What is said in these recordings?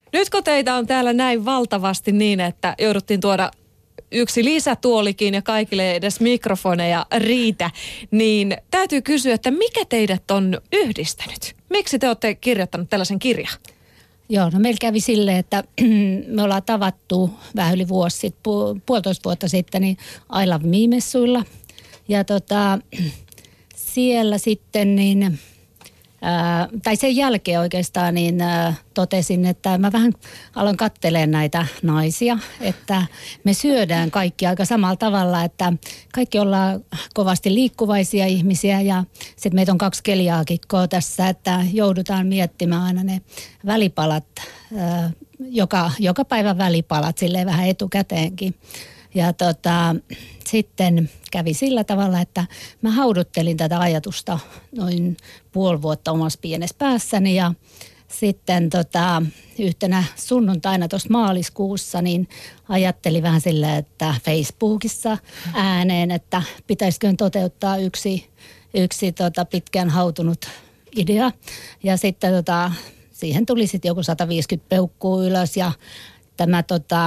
Nyt kun teitä on täällä näin valtavasti niin, että jouduttiin tuoda yksi lisätuolikin ja kaikille ei edes mikrofoneja riitä, niin täytyy kysyä, että mikä teidät on yhdistänyt? Miksi te olette kirjoittanut tällaisen kirjan? Joo, no meillä kävi silleen, että me ollaan tavattu vähän yli vuosi sitten, puolitoista vuotta sitten, niin I Love Me-messuilla. Ja siellä sitten niin, tai sen jälkeen oikeastaan niin totesin, että mä vähän aloin katselemaan näitä naisia, että me syödään kaikki aika samalla tavalla, että kaikki ollaan kovasti liikkuvaisia ihmisiä ja sitten meitä on 2 keliaakikkoa tässä, että joudutaan miettimään aina ne välipalat, joka päivä välipalat silleen vähän etukäteenkin. Ja sitten kävi sillä tavalla, että mä hauduttelin tätä ajatusta noin puoli vuotta omassa pienessä päässäni ja sitten yhtenä sunnuntaina tuossa maaliskuussa niin ajattelin vähän silleen, että Facebookissa ääneen, että pitäisikö toteuttaa yksi pitkään hautunut idea ja sitten siihen tuli sitten joku 150 peukkua ylös ja tämä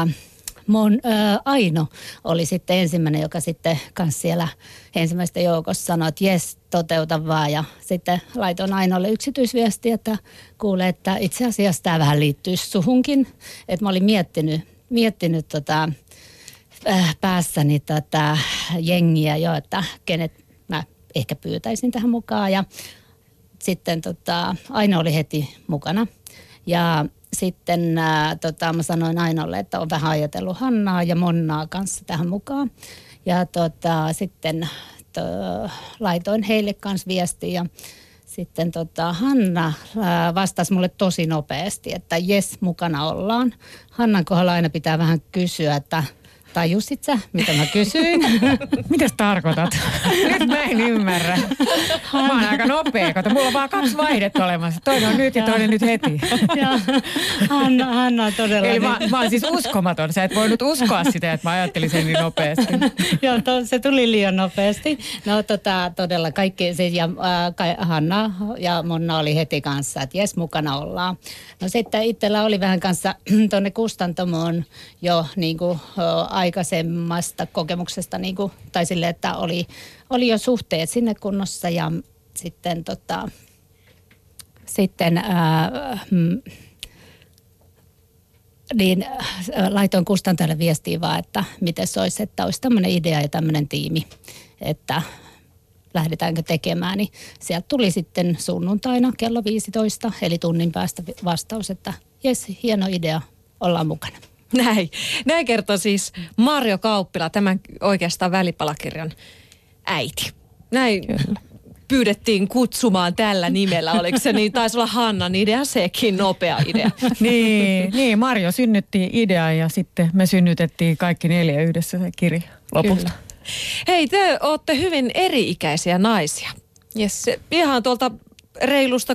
Aino oli sitten ensimmäinen, joka sitten kanssa siellä ensimmäistä joukossa sanoi, että jes, toteuta vaan. Ja sitten laitoin Ainolle yksityisviestiä, että kuule, että itse asiassa tämä vähän liittyy suhunkin. Että mä olin miettinyt päässäni tätä jengiä jo, että kenet mä ehkä pyytäisin tähän mukaan. Ja sitten Aino oli heti mukana ja sitten mä sanoin Ainolle, että on vähän ajatellut Hannaa ja Monnaa kanssa tähän mukaan. Ja sitten laitoin heille kanssa viestiä ja sitten Hanna vastasi mulle tosi nopeasti, että jes, mukana ollaan. Hannan kohdalla aina pitää vähän kysyä, että tajusit sä, mitä mä kysyin? Mitäs tarkoitat? Nyt mä en ymmärrä. Mä oon aika nopea, kato. Mulla on vaan 2 vaihdetta olemassa. Toinen on nyt ja toinen nyt heti. Ja Hanna on todella... Eli mä oon siis uskomaton. Sä et voinut uskoa sitä, että mä ajattelin sen niin nopeasti. Joo, se tuli liian nopeasti. No todella kaikki, siis, ja Hanna ja Monna oli heti kanssa, että jes, mukana ollaan. No sitten itsellä oli vähän kanssa tuonne kustantamoon jo niin kuin aikaisemmasta kokemuksesta, niin kuin, tai sille, että oli jo suhteet sinne kunnossa ja sitten laitoin kustantajalle viestiä vaan, että miten se olisi, että olisi tämmöinen idea ja tämmöinen tiimi, että lähdetäänkö tekemään, niin sieltä tuli sitten sunnuntaina kello 15, eli tunnin päästä vastaus, että jes, hieno idea, ollaan mukana. Näin kertoo siis Marjo Kauppila, tämän oikeastaan välipalakirjan äiti. Näin kyllä pyydettiin kutsumaan tällä nimellä, oliko se niin? Taisi olla Hannan idea, sekin nopea idea. Niin, Marjo synnytti idean ja sitten me synnytettiin kaikki 4 yhdessä se kirja lopulta. Kyllä. Hei, te olette hyvin eri-ikäisiä naisia. Yes. Ihan tuolta reilusta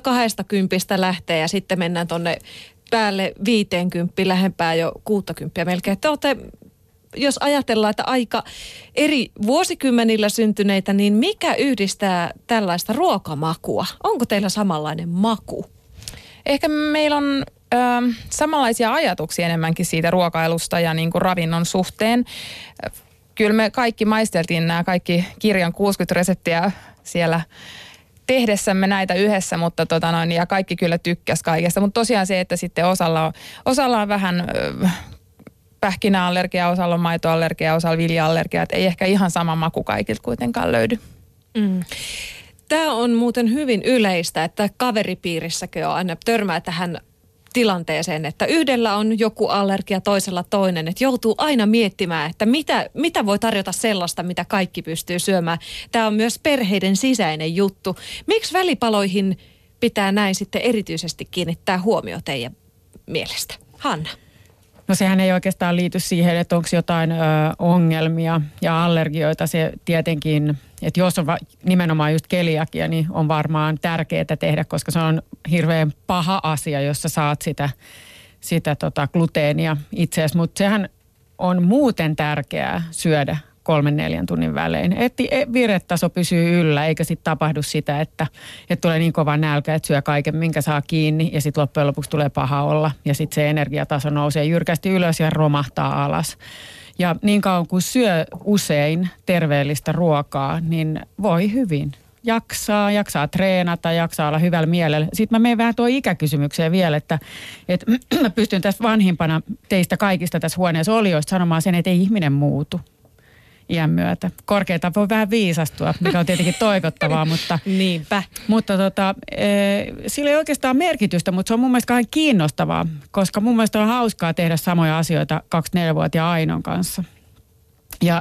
20 lähtee ja sitten mennään tonne päälle 50, lähempää jo 60 melkein. Te olette, jos ajatellaan, että aika eri vuosikymmenillä syntyneitä, niin mikä yhdistää tällaista ruokamakua? Onko teillä samanlainen maku? Ehkä meillä on samanlaisia ajatuksia enemmänkin siitä ruokailusta ja niin kuin ravinnon suhteen. Kyllä me kaikki maisteltiin nämä kaikki kirjan 60 reseptiä siellä tehdessämme näitä yhdessä, mutta ja kaikki kyllä tykkäs kaikesta. Mutta tosiaan se, että sitten osalla on vähän pähkinäallergia, osalla on maitoallergia, osalla vilja-allergia. Että ei ehkä ihan sama maku kaikilta kuitenkaan löydy. Mm. Tämä on muuten hyvin yleistä, että kaveripiirissäkin on aina törmää tähän tilanteeseen, että yhdellä on joku allergia, toisella toinen, että joutuu aina miettimään, että mitä voi tarjota sellaista, mitä kaikki pystyy syömään. Tämä on myös perheiden sisäinen juttu. Miksi välipaloihin pitää näin sitten erityisesti kiinnittää huomio teidän mielestä? Hanna. No sehän ei oikeastaan liity siihen, että onko jotain ongelmia ja allergioita. Se tietenkin, että jos on nimenomaan just keliakia, niin on varmaan tärkeää tehdä, koska se on hirveän paha asia, jos sä saat sitä gluteenia itseäsi. Mutta sehän on muuten tärkeää syödä 3-4 tunnin välein. Että viretaso pysyy yllä, eikä sitten tapahdu sitä, että tulee niin kova nälkä, että syö kaiken, minkä saa kiinni ja sitten loppujen lopuksi tulee paha olla. Ja sitten se energiataso nousee jyrkästi ylös ja romahtaa alas. Ja niin kauan kuin syö usein terveellistä ruokaa, niin voi hyvin. Jaksaa treenata, jaksaa olla hyvällä mielellä. Sitten mä menen vähän tuo ikäkysymykseen vielä, että mä pystyn tässä vanhimpana teistä kaikista tässä huoneessa olijoista sanomaan sen, että ei ihminen muutu iän myötä. Korkeita voi vähän viisastua, mikä on tietenkin toivottavaa, mutta, Niinpä. mutta sillä ei oikeastaan merkitystä, mutta se on mun mielestä kauhean kiinnostavaa, koska mun mielestä on hauskaa tehdä samoja asioita 24-vuotiaan Ainon kanssa. Ja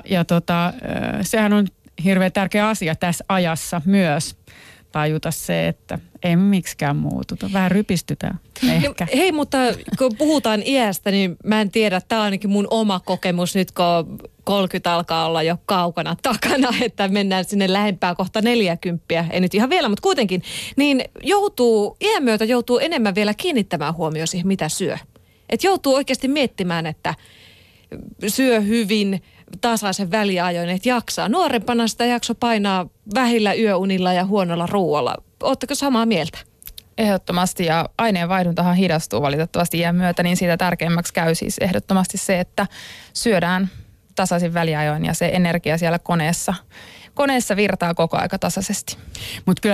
sehän on hirveän tärkeä asia tässä ajassa myös tajuta se, että ei miksikään muututa. Vähän rypistytään ehkä. Hei, mutta kun puhutaan iästä, niin mä en tiedä, tämä on ainakin mun oma kokemus nyt, kun 30 alkaa olla jo kaukana takana, että mennään sinne lähempää kohta 40, ei nyt ihan vielä, mutta kuitenkin, niin iän myötä joutuu enemmän vielä kiinnittämään huomioon siihen, mitä syö. Että joutuu oikeasti miettimään, että syö hyvin, tasaisen väliajoin, että jaksaa. Nuorempana sitä jakso painaa vähillä yöunilla ja huonolla ruoalla. Oletteko samaa mieltä? Ehdottomasti, ja aineenvaihduntahan hidastuu valitettavasti iän myötä, niin siitä tärkeimmäksi käy siis ehdottomasti se, että syödään tasaisin väliajoin ja se energia siellä koneessa virtaa koko aika tasaisesti. Mutta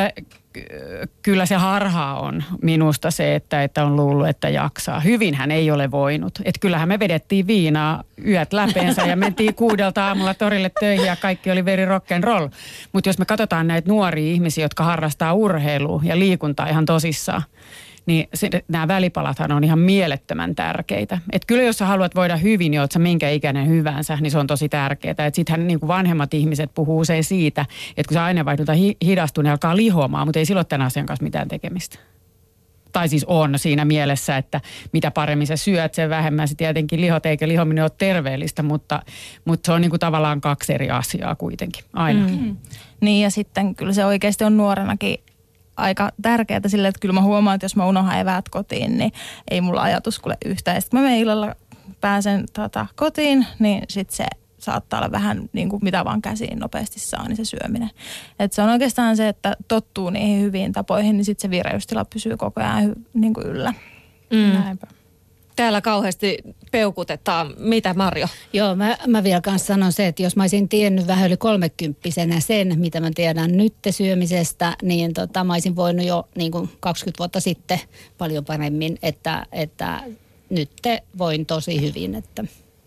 kyllä se harhaa on minusta se, että on luullut, että jaksaa. Hyvinhän ei ole voinut. Että kyllähän me vedettiin viinaa yöt läpeensä ja mentiin 6 aamulla torille töihin ja kaikki oli very rock and roll. Mutta jos me katsotaan näitä nuoria ihmisiä, jotka harrastaa urheilua ja liikuntaa ihan tosissaan, niin nämä välipalathan on ihan mielettömän tärkeitä. Että kyllä jos sä haluat voida hyvin, niin oot sä minkä ikäinen hyvänsä, niin se on tosi tärkeää. Että sittenhän niin kuin vanhemmat ihmiset puhuu usein siitä, että kun se aineenvaihdunta hidastuu, niin alkaa lihoamaan, mutta ei silloin tämän asian kanssa mitään tekemistä. Tai siis on siinä mielessä, että mitä paremmin sä syöt, sen vähemmän sä tietenkin lihot, eikä lihominen ole terveellistä, mutta se on niin kuin tavallaan 2 eri asiaa kuitenkin aina. Niin ja sitten kyllä se oikeasti on nuorenakin aika tärkeää sille, että kyllä mä huomaan, että jos mä unohan eväät kotiin, niin ei mulla ajatus kuule yhtään. Ja sitten mä menen illalla pääsen kotiin, niin sitten se saattaa olla vähän niin kuin mitä vaan käsiin nopeasti saa, niin se syöminen. Että se on oikeastaan se, että tottuu niihin hyviin tapoihin, niin sitten se vireystila pysyy koko ajan niin kuin yllä. Näinpä. Täällä kauheasti peukutetaan. Mitä, Marjo? Joo, mä vielä kanssa sanon se, että jos mä olisin tiennyt vähän yli 30-vuotiaana sen, mitä mä tiedän nyt syömisestä, niin mä olisin voinut jo niin kuin 20 vuotta sitten paljon paremmin, että nyt voin tosi hyvin. Että.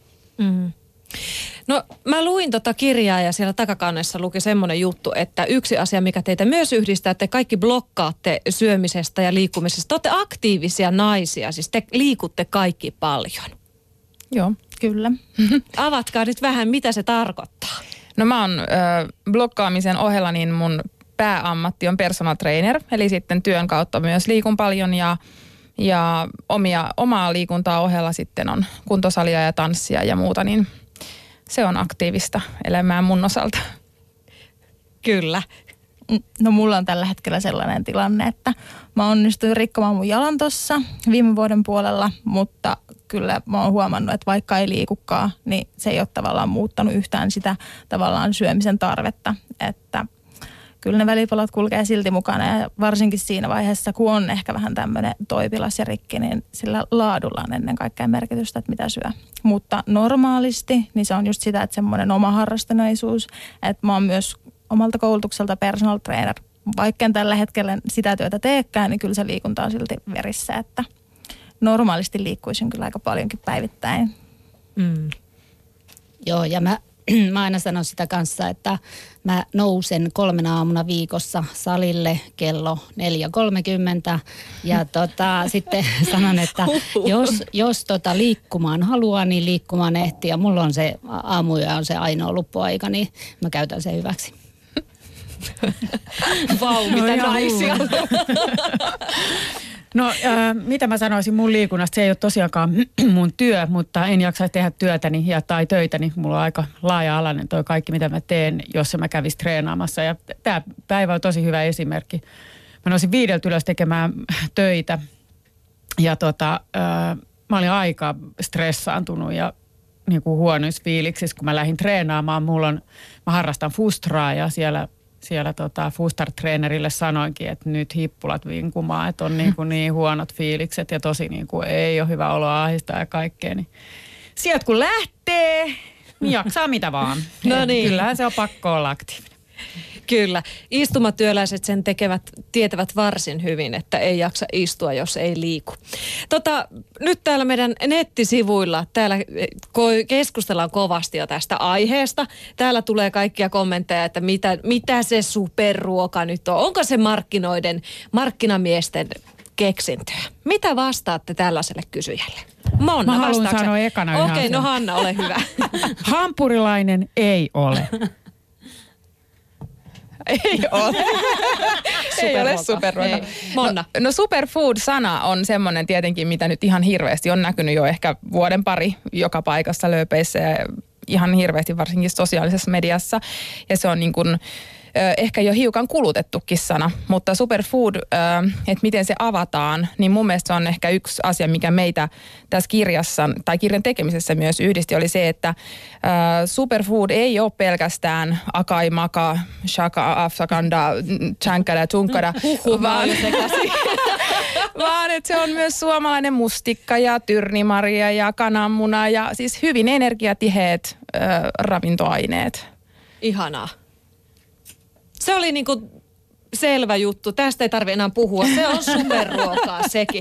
No mä luin kirjaa ja siellä takakannessa luki semmoinen juttu, että yksi asia, mikä teitä myös yhdistää, että te kaikki blokkaatte syömisestä ja liikkumisesta. Te olette aktiivisia naisia, siis te liikutte kaikki paljon. Joo, kyllä. Avatkaa nyt vähän, mitä se tarkoittaa. No mä oon blokkaamisen ohella, niin mun pääammatti on personal trainer, eli sitten työn kautta myös liikun paljon ja omaa liikuntaa ohella sitten on kuntosalia ja tanssia ja muuta, niin se on aktiivista elämää mun osalta. Kyllä. No mulla on tällä hetkellä sellainen tilanne, että mä onnistuin rikkomaan mun jalan tossa viime vuoden puolella, mutta kyllä mä oon huomannut, että vaikka ei liikukaan, niin se ei ole tavallaan muuttanut yhtään sitä tavallaan syömisen tarvetta, että kyllä ne välipalat kulkee silti mukana ja varsinkin siinä vaiheessa, kun on ehkä vähän tämmöinen toipilas ja rikki, niin sillä laadulla on ennen kaikkea merkitystä, että mitä syö. Mutta normaalisti, niin se on just sitä, että semmoinen oma harrastuneisuus, että mä oon myös omalta koulutukselta personal trainer. Vaikka en tällä hetkellä sitä työtä teekään, niin kyllä se liikunta on silti verissä, että normaalisti liikkuisin kyllä aika paljonkin päivittäin. Joo, ja mä aina sanon sitä kanssa, että mä nousen 3 aamuna viikossa salille kello 4.30 ja sitten sanon, että jos liikkumaan haluaa, niin liikkumaan ehtii ja mulla on se aamuja on se ainoa loppuaika, niin mä käytän sen hyväksi. Vau, mitä naisia. No mitä mä sanoisin mun liikunnasta, se ei ole tosiaankaan mun työ, mutta en jaksa tehdä työtäni tai töitäni. Mulla on aika laaja-alainen toi kaikki, mitä mä teen, jos mä kävisin treenaamassa. Ja tää päivä on tosi hyvä esimerkki. Mä nousin 5 ylös tekemään töitä ja mä olin aika stressaantunut ja niin kuin huonoissa fiiliksissä, kun mä lähdin treenaamaan. Mä harrastan fustraa ja siellä Fustar-treenerille sanoinkin, että nyt hippulat vinkumaan, että on niin huonot fiilikset ja tosi niin kuin ei ole hyvä olo ahdistaa ja kaikkea. Niin sieltä kun lähtee, niin jaksaa mitä vaan. No niin. Kyllähän se on pakko olla aktiivinen. Kyllä. Istumatyöläiset sen tietävät varsin hyvin, että ei jaksa istua, jos ei liiku. Nyt täällä meidän nettisivuilla, täällä keskustellaan kovasti jo tästä aiheesta. Täällä tulee kaikkia kommentteja, että mitä se superruoka nyt on. Onko se markkinamiesten keksintöä? Mitä vastaatte tällaiselle kysyjälle? Monna, mä haluan vastaakse? sanoa ekana yhden Okei, no asian. Hanna, ole hyvä. Hampurilainen ei ole. Ei ole. Ei ole superruoka. Ei. Monna. No superfood-sana on semmoinen tietenkin, mitä nyt ihan hirveästi on näkynyt jo ehkä vuoden pari joka paikassa lööpeissä ja ihan hirveästi varsinkin sosiaalisessa mediassa. Ja se on niin kuin ehkä jo hiukan kulutettukin sana, mutta superfood, että miten se avataan, niin mun mielestä se on ehkä yksi asia, mikä meitä tässä kirjassa tai kirjan tekemisessä myös yhdisti, oli se, että superfood ei ole pelkästään akai, maka, shaka, afsakanda, chankada, tunkada, vaan että se on myös suomalainen mustikka ja tyrnimaria ja kananmuna ja siis hyvin energiatiheät ravintoaineet. Ihanaa. Se oli niinku selvä juttu. Tästä ei tarvitse enää puhua. Se on superruokaa sekin.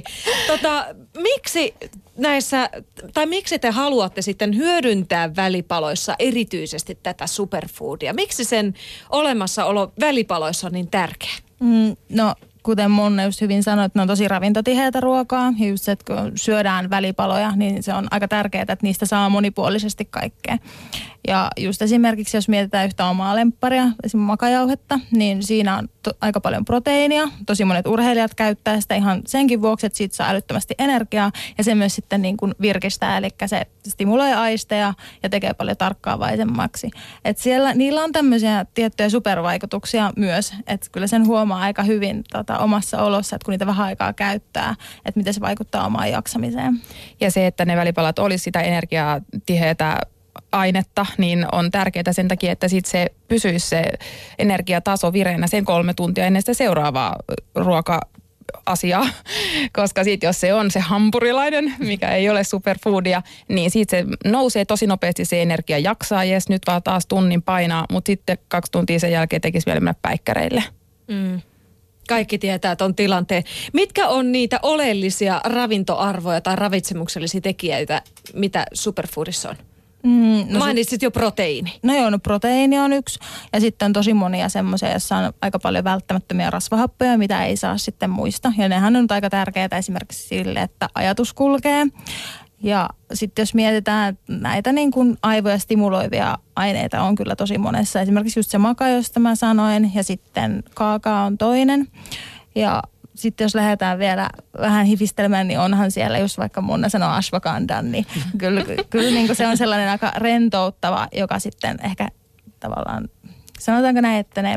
Miksi te haluatte sitten hyödyntää välipaloissa erityisesti tätä superfoodia? Miksi sen olemassaolo välipaloissa on niin tärkeä? No, kuten Monna just hyvin sanoi, että ne on tosi ravintotiheätä ruokaa. Ja just se, että kun syödään välipaloja, niin se on aika tärkeää, että niistä saa monipuolisesti kaikkea. Ja just esimerkiksi, jos mietitään yhtä omaa lempparia, esimerkiksi makajauhetta, niin siinä on aika paljon proteiinia. Tosi monet urheilijat käyttää sitä ihan senkin vuoksi, että siitä saa älyttömästi energiaa. Ja se myös sitten niin kuin virkistää, eli se stimuloi aisteja ja tekee paljon tarkkaavaisemmaksi. Että siellä niillä on tämmöisiä tiettyjä supervaikutuksia myös, että kyllä sen huomaa aika hyvin omassa olossa, että kun niitä vähän aikaa käyttää, että miten se vaikuttaa omaan jaksamiseen. Ja se, että ne välipalat olisi sitä energiatiheätä ainetta, niin on tärkeää sen takia, että sitten se pysyisi se energiataso vireenä sen 3 tuntia ennen sitä seuraavaa ruoka-asiaa. Koska sitten jos se on se hampurilainen, mikä ei ole superfoodia, niin siitä se nousee tosi nopeasti se energia jaksaa. Jes, nyt vaan taas tunnin painaa, mutta sitten 2 tuntia sen jälkeen tekisi vielä mennä päikkäreille. Kaikki tietää ton tilanteen. Mitkä on niitä oleellisia ravintoarvoja tai ravitsemuksellisia tekijöitä, mitä superfoodissa on? Mainitsit jo proteiini. No joo, proteiini on yksi. Ja sitten on tosi monia semmoisia, joissa on aika paljon välttämättömiä rasvahappoja, mitä ei saa sitten muista. Ja nehän on aika tärkeää esimerkiksi sille, että ajatus kulkee. Ja sitten jos mietitään näitä niin kuin aivoja stimuloivia aineita on kyllä tosi monessa. Esimerkiksi just se maka, josta mä sanoin, ja sitten kaakaa on toinen. Ja sitten jos lähdetään vielä vähän hifistelemään, niin onhan siellä, just vaikka Monna sanoo ashwagandan, niin kyllä niin kuin se on sellainen aika rentouttava, joka sitten ehkä tavallaan, sanotaanko näin, että ne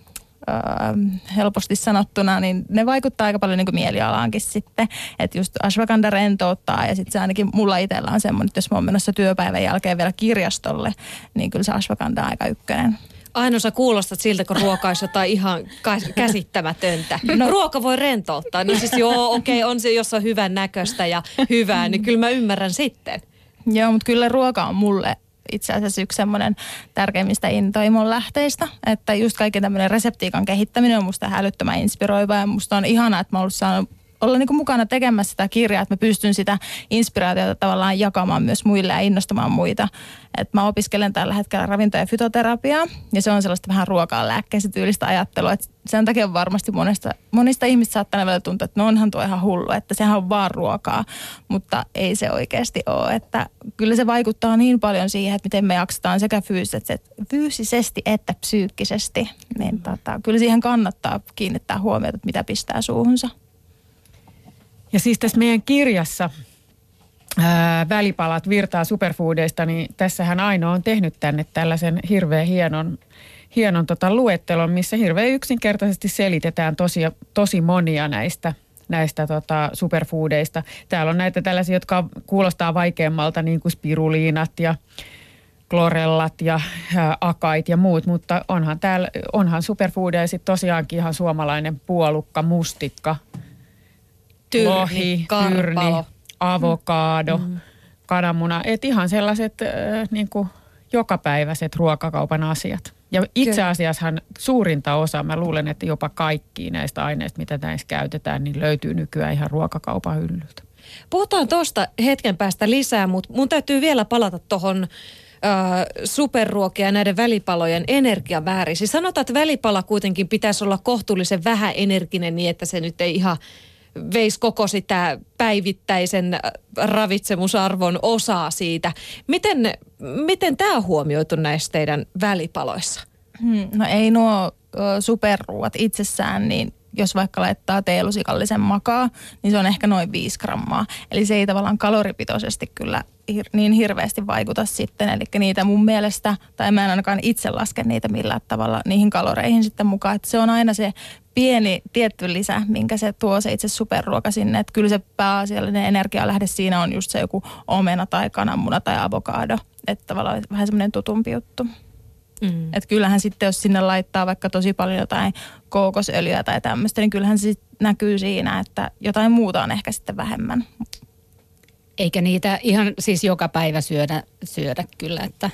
helposti sanottuna, niin ne vaikuttaa aika paljon niin kuin mielialaankin sitten. Että just ashwagandha rentouttaa ja sitten se ainakin mulla itsellä on semmoinen, että jos mä oon menossa työpäivän jälkeen vielä kirjastolle, niin kyllä se ashwagandha on aika ykkönen. Aino, sä kuulostat siltä, kun ruoka olisi jotain ihan käsittämätöntä. No ruoka voi rentouttaa. No siis okei, on se, jos on hyvän näköistä ja hyvää, niin kyllä mä ymmärrän sitten. Joo, mutta kyllä ruoka on mulle itse asiassa yksi semmoinen tärkeimmistä intoimon lähteistä, että just kaikki tämmöinen reseptiikan kehittäminen on musta älyttömän inspiroiva ja musta on ihanaa, että mä oon saanut olla niin kuin mukana tekemässä sitä kirjaa, että mä pystyn sitä inspiraatiota tavallaan jakamaan myös muille ja innostamaan muita. Et mä opiskelen tällä hetkellä ravinto- ja fytoterapiaa ja se on sellaista vähän ruokaan lääkkeessä tyylistä ajattelua. Et sen takia varmasti monista ihmistä saattaa välillä tuntua, että no onhan tuo ihan hullu, että sehän on vaan ruokaa, mutta ei se oikeasti ole. Että kyllä se vaikuttaa niin paljon siihen, että miten me jaksetaan sekä fyysisesti että psyykkisesti. Niin kyllä siihen kannattaa kiinnittää huomiota, että mitä pistää suuhunsa. Ja siis tässä meidän kirjassa Välipalat virtaa superfoodeista, niin tässähän Aino on tehnyt tänne tällaisen hirveän hienon luettelon, missä hirveän yksinkertaisesti selitetään tosi monia näistä näistä superfoodeista. Täällä on näitä tällaisia, jotka kuulostaa vaikeammalta, niin kuin spiruliinat ja klorellat ja akait ja muut, mutta onhan superfoodeja sitten tosiaankin ihan suomalainen puolukka, mustikka, lohi, tyrni, avokaado, kananmuna. Et ihan sellaiset niin kuin jokapäiväiset ruokakaupan asiat. Ja itse asiassahan suurinta osa, mä luulen, että jopa kaikki näistä aineista, mitä näissä käytetään, niin löytyy nykyään ihan ruokakaupan hyllyltä. Puhutaan tuosta hetken päästä lisää, mutta mun täytyy vielä palata tuohon superruokia ja näiden välipalojen energiamääriin. Siis sanotaan, että välipala kuitenkin pitäisi olla kohtuullisen vähäenerginen niin, että se nyt ei ihan veisi koko sitä päivittäisen ravitsemusarvon osaa siitä. Miten tämä on huomioitu näissä teidän välipaloissa? No ei nuo superruuat itsessään, niin jos vaikka laittaa teelusikallisen makaa, niin se on ehkä noin 5 grammaa. Eli se ei tavallaan kaloripitoisesti kyllä niin hirveästi vaikuta sitten. Eli niitä mun mielestä, tai mä en ainakaan itse laske niitä millään tavalla niihin kaloreihin sitten mukaan. Että se on aina se pieni tietty lisä, minkä se tuo se itse superruoka sinne. Että kyllä se pääasiallinen energialähde siinä on just se joku omena tai kananmuna tai avokaado. Että tavallaan vähän semmoinen tutumpi juttu. Että kyllähän sitten, jos sinne laittaa vaikka tosi paljon jotain kookosöljyä tai tämmöistä, niin kyllähän se näkyy siinä, että jotain muuta on ehkä sitten vähemmän. Eikä niitä ihan siis joka päivä syödä kyllä, että...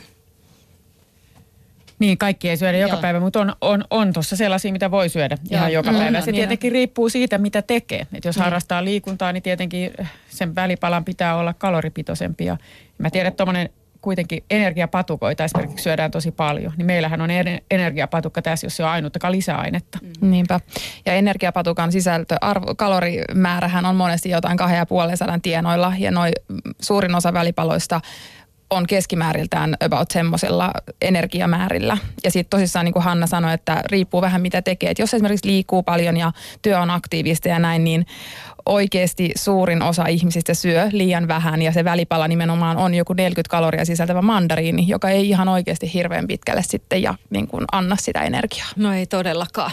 Niin, kaikki ei syödä joka päivä, mutta on tuossa sellaisia, mitä voi syödä ihan joka päivä. Se tietenkin riippuu siitä, mitä tekee. Et jos harrastaa liikuntaa, niin tietenkin sen välipalan pitää olla kaloripitoisempi. Ja mä tiedän, että tuommoinen kuitenkin energiapatukoita esimerkiksi syödään tosi paljon. Niin meillähän on energiapatukka tässä, jos se on ainuttakaan lisäainetta. Niinpä. Ja energiapatukan kalorimäärähän on monesti jotain 250 tienoilla. Ja suurin osa välipaloista on keskimääriltään about semmoisella energiamäärillä. Ja sitten tosissaan niin kuin Hanna sanoi, että riippuu vähän mitä tekee. Et jos esimerkiksi liikkuu paljon ja työ on aktiivista ja näin, niin oikeasti suurin osa ihmisistä syö liian vähän ja se välipala nimenomaan on joku 40 kaloria sisältävä mandariini, joka ei ihan oikeasti hirveän pitkälle sitten ja niin kuin anna sitä energiaa. No ei todellakaan.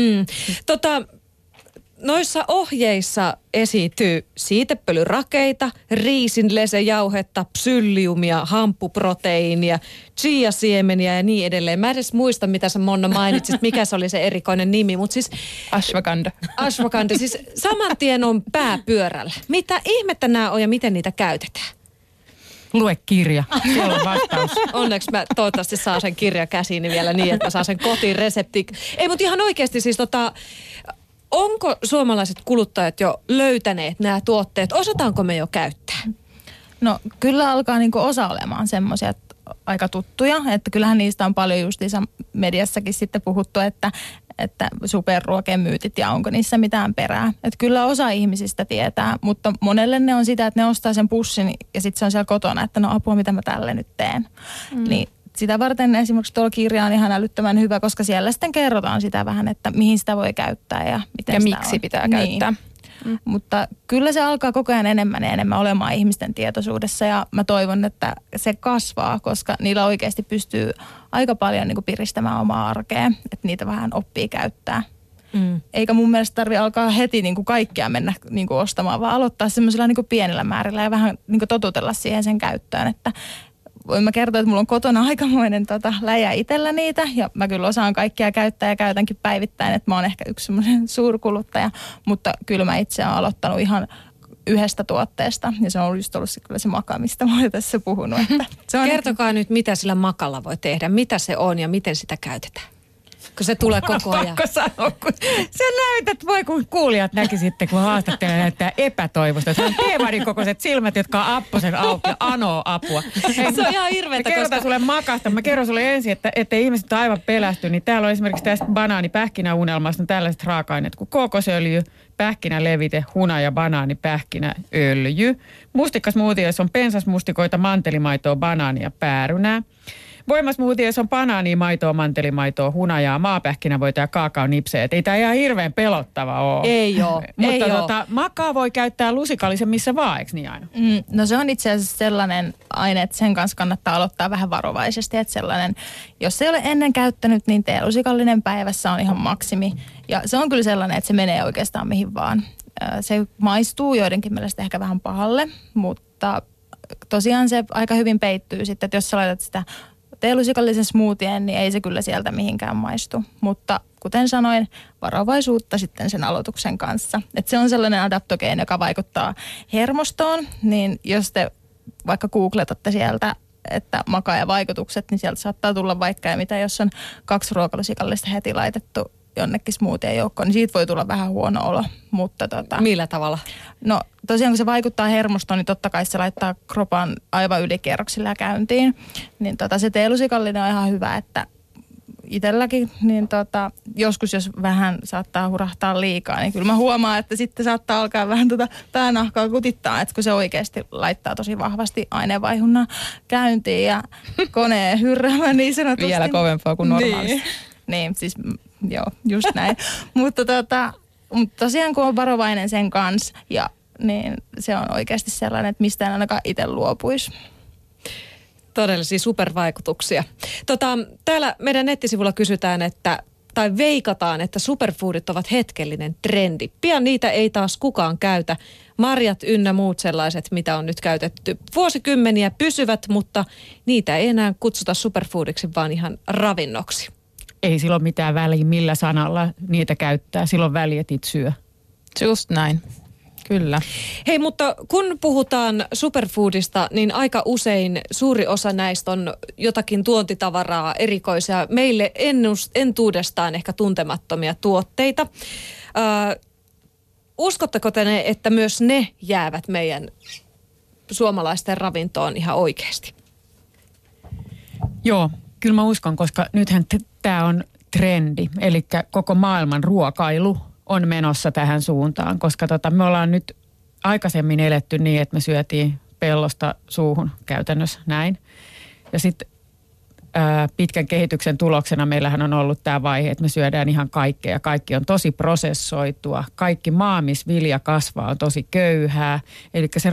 Noissa ohjeissa esiintyy siitepölyrakeita, riisinlesejauhetta, psylliumia, hamppuproteiinia, chiasiemeniä ja niin edelleen. Mä en edes muista, mitä sä Monna mainitsit, mikä se oli se erikoinen nimi, mutta siis... Ashwagandha, siis saman tien on pää pyörällä. Mitä ihmettä nämä on ja miten niitä käytetään? Lue kirja, siellä on vastaus. Onneksi mä toivottavasti saan sen kirja käsiini vielä niin, että mä saan sen kotiin resepti. Ei, mutta ihan oikeasti siis onko suomalaiset kuluttajat jo löytäneet nämä tuotteet? Osataanko me jo käyttää? No kyllä alkaa niinku osa olemaan semmoisia aika tuttuja, että kyllähän niistä on paljon justiinsa mediassakin sitten puhuttu, että superruokien myytit ja onko niissä mitään perää. Että kyllä osa ihmisistä tietää, mutta monelle ne on sitä, että ne ostaa sen pussin ja sitten se on siellä kotona, että no apua, mitä mä tälle nyt teen. Niin sitä varten esimerkiksi tuolla kirja on ihan älyttömän hyvä, koska siellä sitten kerrotaan sitä vähän, että mihin sitä voi käyttää ja miten ja sitä miksi on. pitää käyttää. Mutta kyllä se alkaa koko ajan enemmän ja enemmän olemaan ihmisten tietoisuudessa ja mä toivon, että se kasvaa, koska niillä oikeasti pystyy aika paljon niin kuin piristämään omaa arkea, että niitä vähän oppii käyttää. Eikä mun mielestä tarvitse alkaa heti niin kuin kaikkea mennä niin kuin ostamaan, vaan aloittaa semmoisilla niin kuin pienillä määrillä ja vähän niin kuin totutella siihen sen käyttöön, että voin mä kertoa, että mulla on kotona aikamoinen läjä itsellä niitä ja mä kyllä osaan kaikkia käyttää ja käytänkin päivittäin, että mä oon ehkä yksi semmoinen suurkuluttaja, mutta kyllä mä itse olen aloittanut ihan yhdestä tuotteesta ja se on just ollut kyllä se maka, mistä mä oon tässä puhunut. Että se on kertokaa nyt, mitä sillä makalla voi tehdä, mitä se on ja miten sitä käytetään. Kun se tulee koko ajan. Pakko sanoa, kun sä näytät, voi kun kuulijat näkisitte, kun haastattelee näyttää epätoivosta. Se on teevarin kokoiset silmät, jotka on apposen auki ja anoo apua. Hei, se on ihan hirveetä. Mä kerrotaan sulle makasta. Mä kerron sulle ensin, että ihmiset on aivan pelästy. Niin täällä on esimerkiksi tästä banaanipähkinäunelmasta tällaiset raaka-aineet kuin kookosöljy, pähkinälevite, hunaja, banaani, pähkinäöljy. Mustikkasmoothiessa on pensasmustikoita, mantelimaitoa, banaania, päärynää. Voimasmoothiessa on banaania, maitoa, mantelimaitoa, hunajaa, maapähkinävoita ja kaakaonipsejä. Ei tämä ihan hirveän pelottava ole. Ei ole. Mutta makaa voi käyttää lusikallisen missä vaan, eikö niin aina? No se on itse asiassa sellainen aine, että sen kanssa kannattaa aloittaa vähän varovaisesti. Että sellainen, jos ei ole ennen käyttänyt, niin teelusikallinen päivässä on ihan maksimi. Ja se on kyllä sellainen, että se menee oikeastaan mihin vaan. se maistuu joidenkin mielestä ehkä vähän pahalle, mutta tosiaan se aika hyvin peittyy sitten, että jos sä laitat sitä teelusikallisen smoothien, niin ei se kyllä sieltä mihinkään maistu. Mutta kuten sanoin, varovaisuutta sitten sen aloituksen kanssa. Että se on sellainen adaptogeeni, joka vaikuttaa hermostoon, niin jos te vaikka googletatte sieltä, että makaa ja vaikutukset, niin sieltä saattaa tulla vaikka ja mitä, jos on 2 ruokalusikallista heti laitettu jonnekin smoothien joukkoon, niin siitä voi tulla vähän huono olo. Mutta millä tavalla? No tosiaan kun se vaikuttaa hermostoon, niin totta kai se laittaa kropan aivan ylikierroksilla käyntiin. Niin se teelusikallinen on ihan hyvä, että itselläkin, niin joskus jos vähän saattaa hurahtaa liikaa, niin kyllä mä huomaan, että sitten saattaa alkaa vähän päänahkaa kutittaa, että kun se oikeasti laittaa tosi vahvasti aineenvaihunnan käyntiin ja koneen hyrräämään niin sanotusti. Vielä kovempaa kuin normaalisti. Niin, siis joo, just näin. Mutta tosiaan kun on varovainen sen kanssa, niin se on oikeasti sellainen, että mistään ainakaan itse luopuisi. Todellisia supervaikutuksia. Täällä meidän nettisivulla kysytään, tai veikataan, että superfoodit ovat hetkellinen trendi. Pian niitä ei taas kukaan käytä. Marjat ynnä muut sellaiset, mitä on nyt käytetty vuosikymmeniä, pysyvät, mutta niitä ei enää kutsuta superfoodiksi, vaan ihan ravinnoksi. Ei silloin mitään väliä, millä sanalla niitä käyttää. Silloin väliä, että itse syö. Just näin. Kyllä. Hei, mutta kun puhutaan superfoodista, niin aika usein suuri osa näistä on jotakin tuontitavaraa, erikoisia, meille entuudestaan ehkä tuntemattomia tuotteita. Uskotteko te että myös ne jäävät meidän suomalaisten ravintoon ihan oikeasti? Joo, kyllä mä uskon, koska nythän tämä on trendi, eli koko maailman ruokailu on menossa tähän suuntaan, koska me ollaan nyt aikaisemmin eletty niin, että me syötiin pellosta suuhun käytännössä näin. Ja sitten pitkän kehityksen tuloksena meillähän on ollut tämä vaihe, että me syödään ihan kaikkea ja kaikki on tosi prosessoitua. Kaikki maa, missä vilja kasvaa, on tosi köyhää. Eli se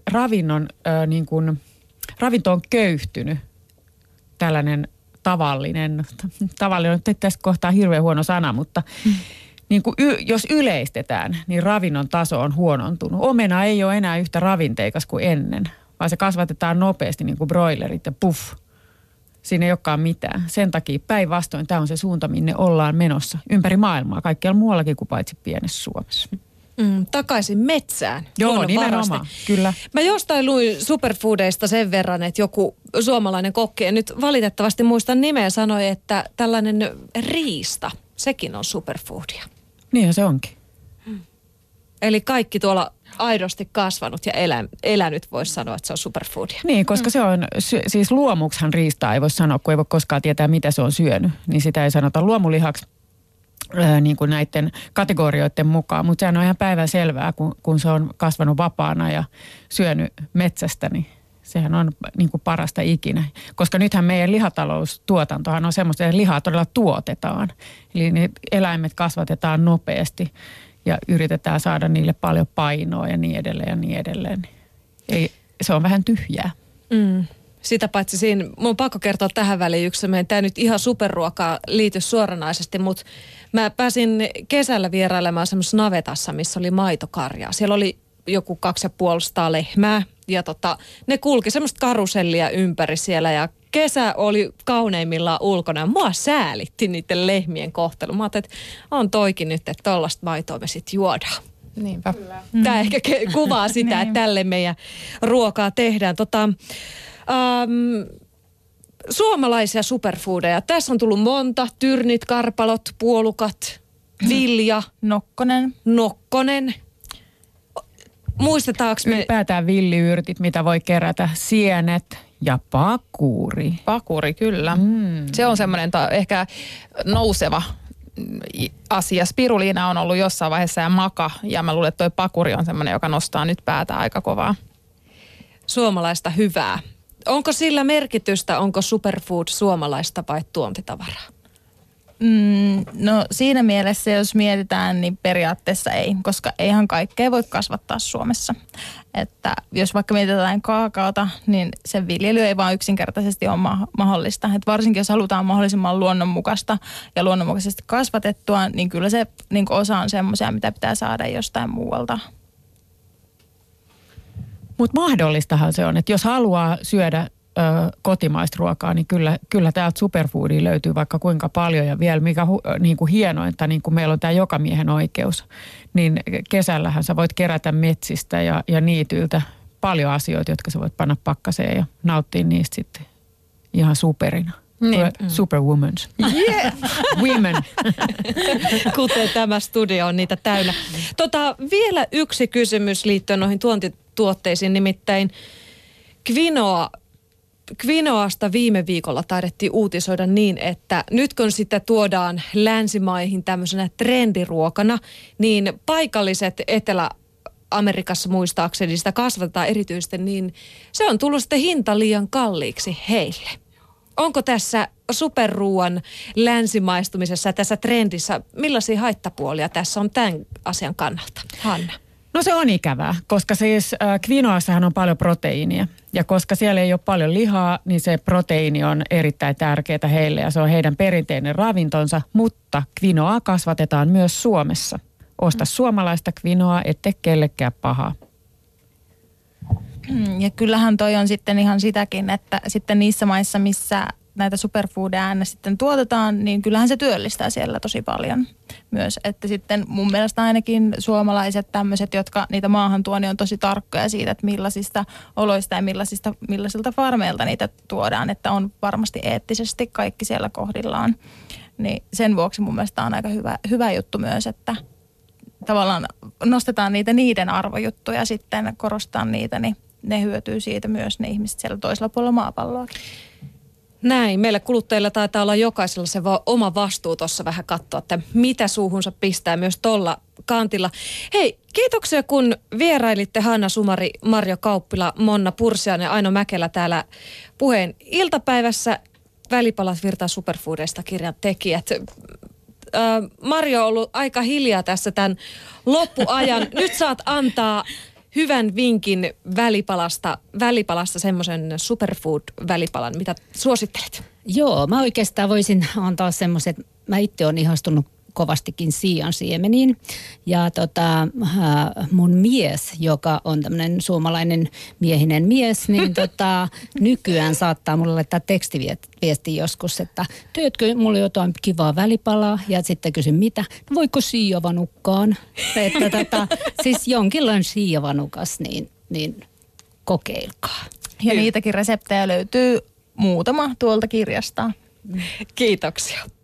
ravinto on köyhtynyt. Tällainen tavallinen on tässä kohtaa hirveän huono sana, mutta niin kuin jos yleistetään, niin ravinnon taso on huonontunut. Omena ei ole enää yhtä ravinteikas kuin ennen, vaan se kasvatetaan nopeasti niin kuin broilerit ja puff. Siinä ei olekaan mitään. Sen takia päinvastoin tämä on se suunta, minne ollaan menossa ympäri maailmaa, kaikkialla muuallakin kuin paitsi pienessä Suomessa. Takaisin metsään. Joo, nimenomaan, kyllä. Mä jostain luin superfoodeista sen verran, että joku suomalainen kokki, en nyt valitettavasti muistan nimeä, sanoi, että tällainen riista, sekin on superfoodia. Niin se onkin. Eli kaikki tuolla aidosti kasvanut ja elänyt voisi sanoa, että se on superfoodia. Niin, koska se on, siis luomuksihan riistaa ei voi sanoa, kun ei voi koskaan tietää, mitä se on syönyt. Niin sitä ei sanota luomulihaksi niin kuin näiden kategorioiden mukaan. Mutta sehän on ihan päivänselvää, kun se on kasvanut vapaana ja syönyt metsästä, niin sehän on niin kuin parasta ikinä. Koska nythän meidän lihataloustuotantohan on semmoista, että lihaa todella tuotetaan. Eli ne eläimet kasvatetaan nopeasti ja yritetään saada niille paljon painoa ja niin edelleen ja niin edelleen. Se on vähän tyhjää. Sitä paitsi siinä, mun on pakko kertoa tähän väliin yksi, tämä nyt ihan superruokaa liity suoranaisesti, mutta mä pääsin kesällä vierailemaan semmoisessa navetassa, missä oli maitokarjaa. Siellä oli joku 250 lehmää ja ne kulki semmoista karusellia ympäri siellä ja kesä oli kauneimmillaan ulkona ja mua säälitti niiden lehmien kohtelu. Mä ajattelin, että on toikin nyt, että tollaista maitoa me sitten juodaan. Niinpä. Tämä ehkä kuvaa sitä, että tälle meidän ruokaa tehdään. Suomalaisia superfoodeja. Tässä on tullut monta. Tyrnit, karpalot, puolukat, vilja. Nokkonen. Muistetaanko me? Ylipäätään villiyrtit, mitä voi kerätä. Sienet ja pakuri. Pakuri, kyllä. Se on semmoinen ehkä nouseva asia. Spiruliina on ollut jossain vaiheessa ja maka. Ja mä luulen, että toi pakuri on semmoinen, joka nostaa nyt päätä aika kovaa. Suomalaista hyvää. Onko sillä merkitystä, onko superfood suomalaista vai tuontitavaraa? No siinä mielessä, jos mietitään, niin periaatteessa ei, koska eihän kaikkea voi kasvattaa Suomessa. Että jos vaikka mietitään kaakaota, niin sen viljely ei vaan yksinkertaisesti ole mahdollista. Että varsinkin jos halutaan mahdollisimman luonnonmukaista ja luonnonmukaisesti kasvatettua, niin kyllä se niin osa on semmoisia, mitä pitää saada jostain muualta. Mutta mahdollistahan se on, että jos haluaa syödä kotimaista ruokaa, niin kyllä täältä superfoodia löytyy vaikka kuinka paljon ja vielä mikä niin kuin hienointa, niin kuin meillä on tämä jokamiehen oikeus, niin kesällähän sä voit kerätä metsistä ja niityltä paljon asioita, jotka sä voit panna pakkaseen ja nauttia niistä sitten ihan superina. Niin. Superwomans. Yeah. Women. Kuten tämä studio on niitä täynnä. Vielä yksi kysymys liittyen noihin tuontituotteisiin, nimittäin Quinoasta viime viikolla taidettiin uutisoida niin, että nyt kun sitä tuodaan länsimaihin tämmöisenä trendiruokana, niin paikalliset Etelä-Amerikassa muistaakseni sitä kasvatetaan erityisesti, niin se on tullut sitten hinta liian kalliiksi heille. Onko tässä superruuan länsimaistumisessa ja tässä trendissä, millaisia haittapuolia tässä on tämän asian kannalta? Hanna. No se on ikävää, koska siis quinoassahan on paljon proteiinia. Ja koska siellä ei ole paljon lihaa, niin se proteiini on erittäin tärkeää heille ja se on heidän perinteinen ravintonsa. Mutta quinoaa kasvatetaan myös Suomessa. Osta suomalaista quinoaa, ette kellekään pahaa. Ja kyllähän toi on sitten ihan sitäkin, että sitten niissä maissa, missä näitä superfoodeja aina sitten tuotetaan, niin kyllähän se työllistää siellä tosi paljon myös. Että sitten mun mielestä ainakin suomalaiset tämmöiset, jotka niitä maahan tuo, niin on tosi tarkkoja siitä, että millaisista oloista ja millaisilta farmeilta niitä tuodaan, että on varmasti eettisesti kaikki siellä kohdillaan. Niin sen vuoksi mun mielestä on aika hyvä juttu myös, että tavallaan nostetaan niiden arvojuttuja sitten, korostetaan niitä, niin ne hyötyy siitä myös ne ihmiset siellä toisella puolella maapalloakin. Näin. Meillä kuluttajilla taitaa olla jokaisella se oma vastuu tuossa vähän katsoa, että mitä suuhunsa pistää myös tuolla kantilla. Hei, kiitoksia kun vierailitte Hanna Sumari, Marjo Kauppila, Monna Pursiainen ja Aino Mäkelä täällä Puheen iltapäivässä. Välipalat virtaa superfoodeista -kirjan tekijät. Marjo on ollut aika hiljaa tässä tämän loppuajan. Nyt saat antaa hyvän vinkin välipalasta semmoisen superfood-välipalan, mitä suosittelet? Joo, mä oikeastaan voisin antaa semmoisen, mä itse olen ihastunut kovastikin siian siemeniin. Ja mun mies, joka on tämmöinen suomalainen miehinen mies, niin nykyään saattaa mulle laittaa tekstiviesti joskus, että teetkö mulle jotain kivaa välipalaa? Ja sitten kysyn, mitä? No, voiko siiavanukkaan? Että siis jonkinlainen siiavanukas, niin kokeilkaa. Ja niitäkin reseptejä löytyy muutama tuolta kirjasta. Kiitoksia.